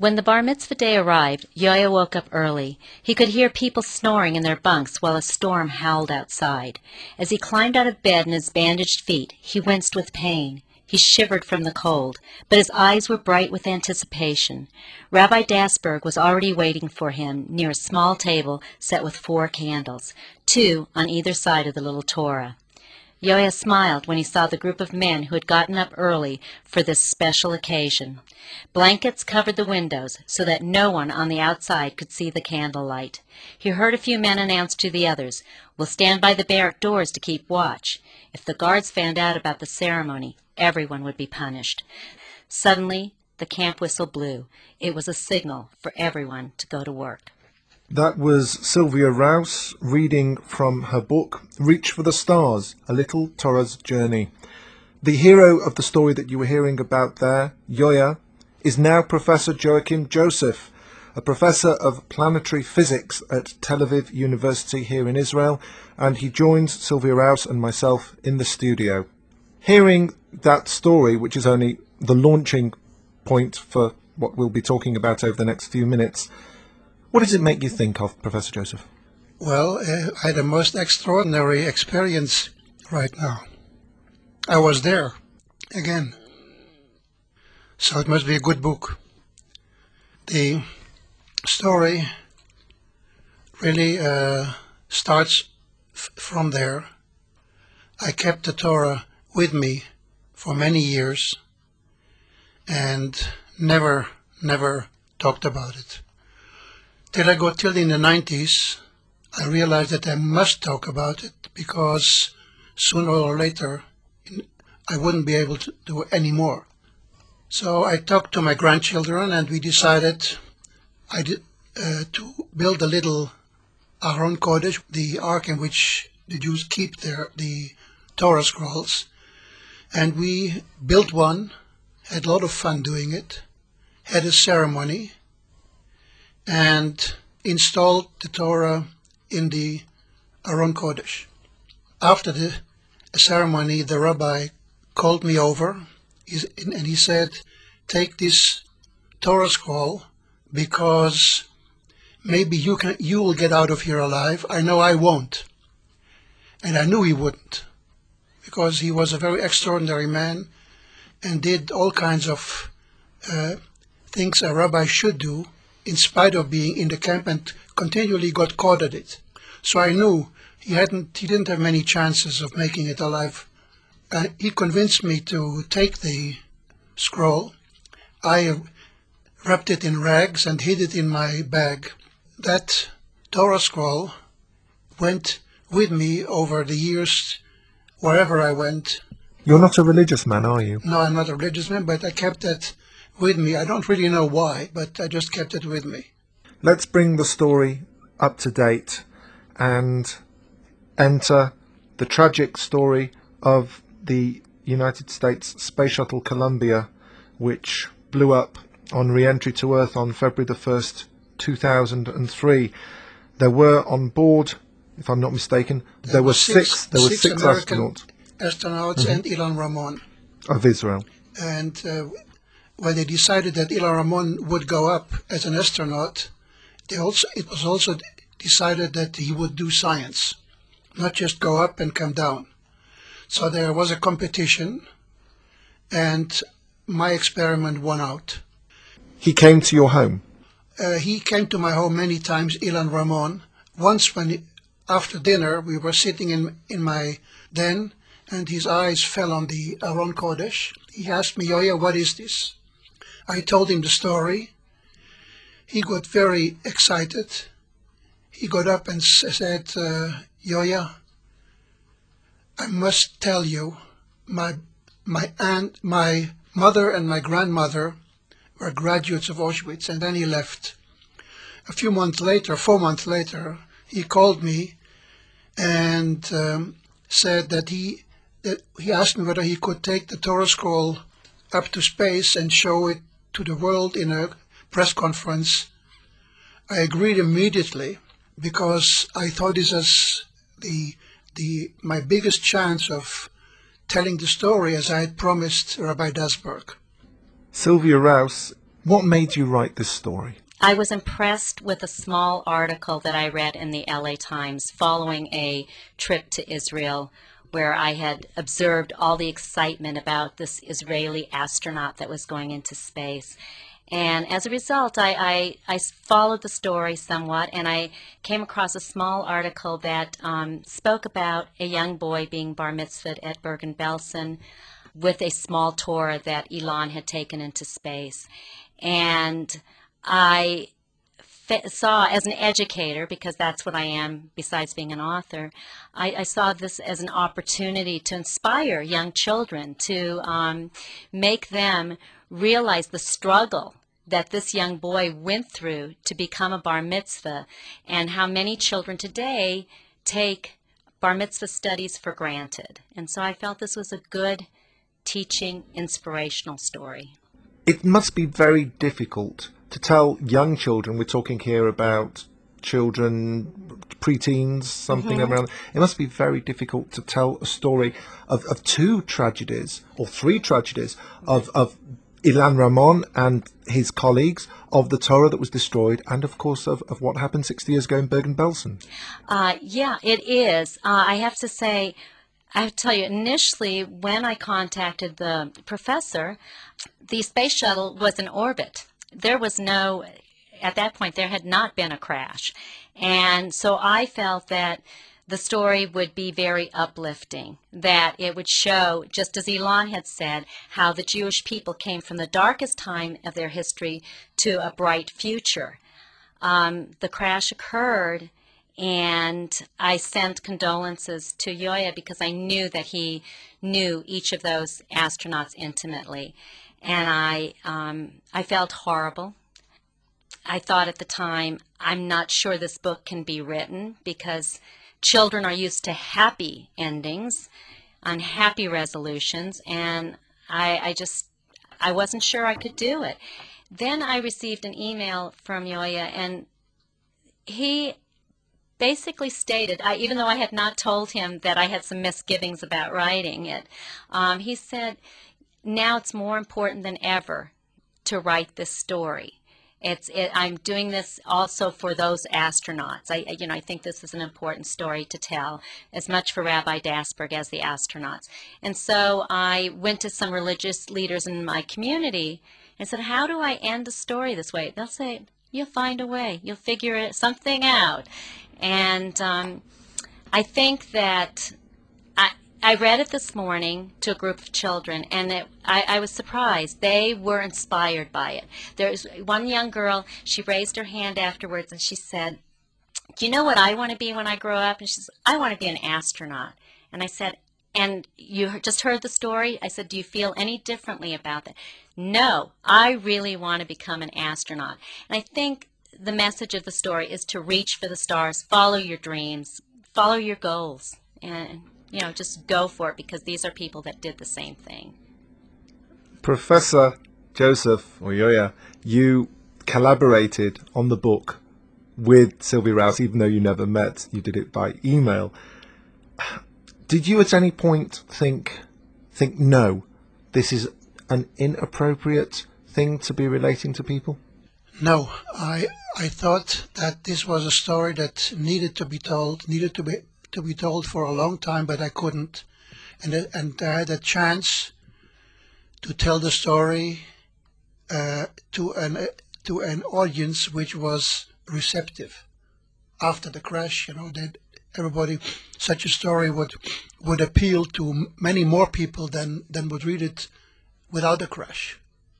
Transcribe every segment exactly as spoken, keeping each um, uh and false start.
When the bar mitzvah day arrived, Yoya woke up early. He could hear people snoring in their bunks while a storm howled outside. As he climbed out of bed in his bandaged feet, he winced with pain. He shivered from the cold, but his eyes were bright with anticipation. Rabbi Dasberg was already waiting for him near a small table set with four candles, two on either side of the little Torah. Yoya smiled when he saw the group of men who had gotten up early for this special occasion. Blankets covered the windows so that no one on the outside could see the candlelight. He heard a few men announce to the others, "We'll stand by the barrack doors to keep watch." If the guards found out about the ceremony, everyone would be punished. Suddenly, the camp whistle blew. It was a signal for everyone to go to work. That was Sylvia Rouse reading from her book, Reach for the Stars, A Little Torah's Journey. The hero of the story that you were hearing about there, Yoya, is now Professor Joachim Joseph, a professor of planetary physics at Tel Aviv University here in Israel, and he joins Sylvia Rouse and myself in the studio. Hearing that story, which is only the launching point for what we'll be talking about over the next few minutes, what does it make you think of, Professor Joseph? Well, uh, I had a most extraordinary experience right now. I was there, again. So it must be a good book. The story really uh, starts f- from there. I kept the Torah with me for many years and never, never talked about it. Till I got till in the nineties, I realized that I must talk about it because sooner or later I wouldn't be able to do it anymore. So I talked to my grandchildren and we decided I did, uh, to build a little Aron Kodesh, the ark in which the Jews keep their the Torah scrolls. And we built one, had a lot of fun doing it, had a ceremony, and installed the Torah in the Aron Kodesh. After the ceremony, the rabbi called me over and he said, "Take this Torah scroll because maybe you can you will get out of here alive. I know I won't." And I knew he wouldn't, because he was a very extraordinary man and did all kinds of uh, things a rabbi should do in spite of being in the camp, and continually got caught at it. So I knew he hadn't, he didn't have many chances of making it alive. Uh, he convinced me to take the scroll. I wrapped it in rags and hid it in my bag. That Torah scroll went with me over the years, wherever I went. You're not a religious man, are you? No, I'm not a religious man, but I kept that with me. I don't really know why, but I just kept it with me. Let's bring the story up to date and enter the tragic story of the United States Space Shuttle Columbia, which blew up on re-entry to Earth on February the first, two thousand three. There were on board, if I'm not mistaken, there, there were six, six there were six, six astronauts, astronauts mm-hmm. and Ilan Ramon of Israel. And uh, when they decided that Ilan Ramon would go up as an astronaut, they also it was also decided that he would do science, not just go up and come down. So there was a competition, and my experiment won out. He came to your home? Uh, he came to my home many times, Ilan Ramon. Once when he, after dinner we were sitting in, in my den, and his eyes fell on the Aron Kodesh. He asked me, "Yoya, what is this?" I told him the story. He got very excited. He got up and said, uh, "Yoya, I must tell you, my my aunt, my mother and my grandmother were graduates of Auschwitz," and then he left. A few months later, four months later, he called me and um, said that he that he asked me whether he could take the Torah scroll up to space and show it to the world in a press conference. I agreed immediately because I thought this was the the my biggest chance of telling the story as I had promised Rabbi Dasberg. Sylvia Rouse What made you write this story? I was impressed with a small article that I read in the L A Times following a trip to Israel, where I had observed all the excitement about this Israeli astronaut that was going into space. And as a result, I, I, I followed the story somewhat, and I came across a small article that um, spoke about a young boy being bar mitzvahed at Bergen-Belsen with a small Torah that Elon had taken into space. And I saw, as an educator, because that's what I am besides being an author, I, I saw this as an opportunity to inspire young children, to um, make them realize the struggle that this young boy went through to become a bar mitzvah, and how many children today take bar mitzvah studies for granted. And so I felt this was a good teaching, inspirational story. It must be very difficult to tell young children, we're talking here about children, preteens, something Mm-hmm. around, it must be very difficult to tell a story of, of two tragedies, or three tragedies, of, of Ilan Ramon and his colleagues, of the Torah that was destroyed, and of course of, of what happened sixty years ago in Bergen-Belsen. Uh, yeah, it is. Uh, I have to say, I have to tell you, initially when I contacted the professor, the space shuttle was in orbit. There was no, at that point, there had not been a crash. And so I felt that the story would be very uplifting, that it would show, just as Elon had said, how the Jewish people came from the darkest time of their history to a bright future. Um, the crash occurred, and I sent condolences to Yoya because I knew that he knew each of those astronauts intimately. And I, um, I felt horrible. I thought at the time, I'm not sure this book can be written because children are used to happy endings, unhappy resolutions, and I, I just, I wasn't sure I could do it. Then I received an email from Yoya, and he basically stated, I, even though I had not told him that I had some misgivings about writing it, um, he said, now it's more important than ever to write this story. It's, it, I'm doing this also for those astronauts. I, you know, I think this is an important story to tell, as much for Rabbi Dasberg as the astronauts. And so I went to some religious leaders in my community and said, how do I end a story this way? They'll say, you'll find a way. You'll figure it, something out. And um, I think that I, I read it this morning to a group of children, and it, I, I was surprised. They were inspired by it. There's one young girl, she raised her hand afterwards, and she said, do you know what I want to be when I grow up? And she says, I want to be an astronaut. And I said, and you just heard the story? I said, do you feel any differently about that? No, I really want to become an astronaut. And I think the message of the story is to reach for the stars, follow your dreams, follow your goals, and you know, just go for it, because these are people that did the same thing. Professor Joseph, or Yoya, you collaborated on the book with Sylvia Rouse, even though you never met. You did it by email. Did you at any point think, think, no, this is an inappropriate thing to be relating to people? No, I I thought that this was a story that needed to be told, needed to be to be told for a long time, but I couldn't, and it- and I had a chance to tell the story uh, to an uh, to an audience which was receptive. After the crash, you know, that everybody, such a story would would appeal to m- many more people than than would read it without a crash.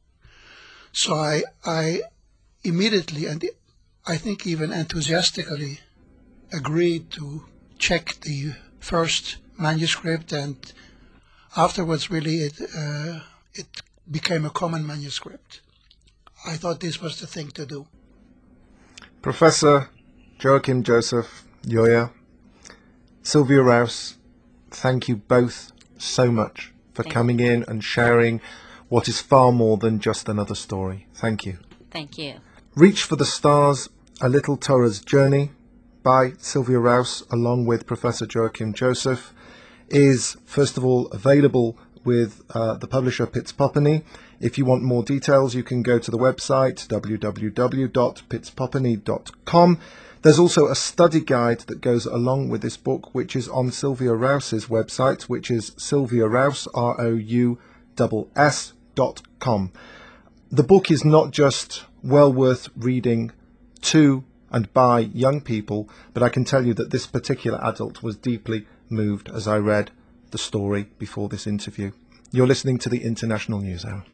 So I I immediately, and I think even enthusiastically, agreed to check the first manuscript, and afterwards really it uh, it became a common manuscript. I thought this was the thing to do. Professor Joachim Joseph, Yoya, Sylvia Rouse, thank you both so much for Thank coming in and sharing what is far more than just another story. Thank you. Thank you. Reach for the Stars, A Little Torah's Journey by Sylvia Rouse along with Professor Joachim Joseph is first of all available with uh, the publisher Pitts Popany. If you want more details, you can go to the website w w w dot pitspopany dot com. There's also a study guide that goes along with this book, which is on Sylvia Rous's website, which is Sylvia Rouse, R O U S S dot com. The book is not just well worth reading to and by young people, but I can tell you that this particular adult was deeply moved as I read the story before this interview. You're listening to the International News Hour.